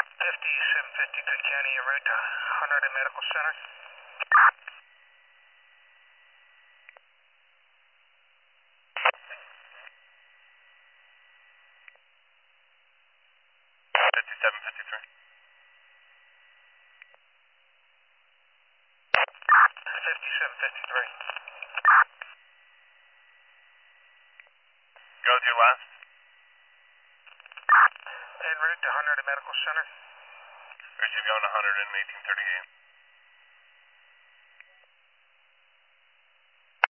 5753 County, en route to Hunter Medical Center. 5753. 5753. Go with your last. En route to Hunter Medical Center. Receive going to Hunter in 1838.